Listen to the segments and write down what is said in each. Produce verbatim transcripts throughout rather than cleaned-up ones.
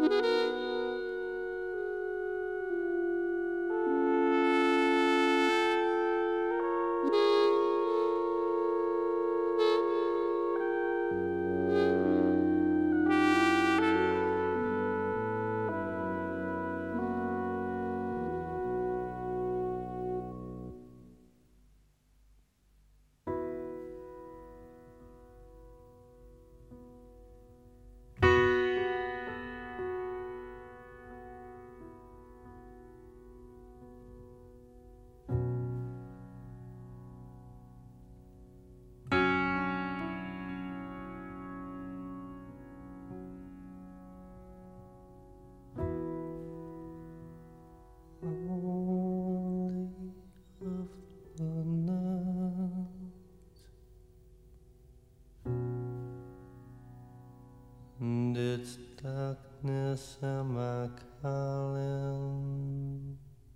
And it's darkness am I calling,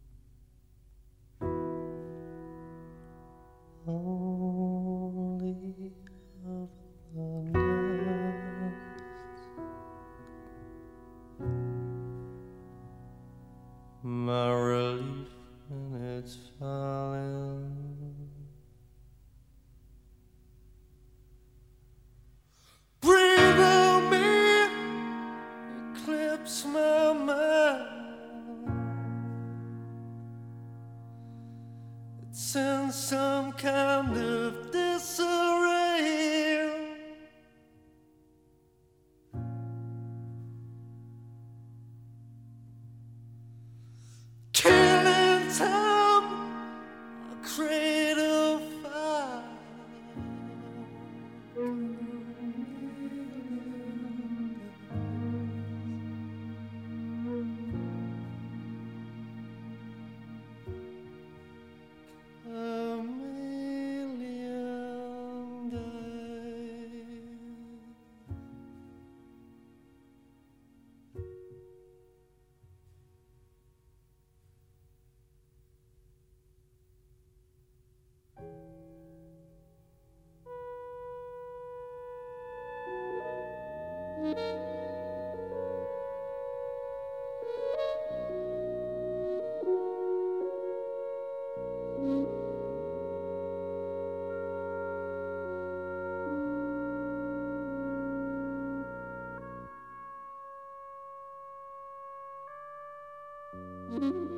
only of the night. My relief and it's falling. Breathe on me, eclipse my mind. It's in some kind of disarray. Killing time, a cradle fire. A million days. Mm-hmm.